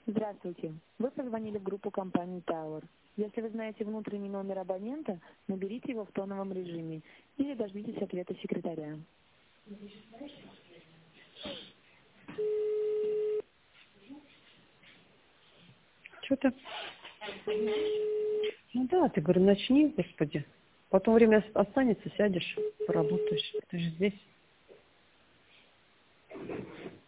Здравствуйте. Вы позвонили в группу компании Tower. Если вы знаете внутренний номер абонента, наберите его в тоновом режиме или дождитесь ответа секретаря. Что-то... Ну да, ты, говорю, начни, господи. Потом время останется, сядешь, поработаешь. Ты же здесь.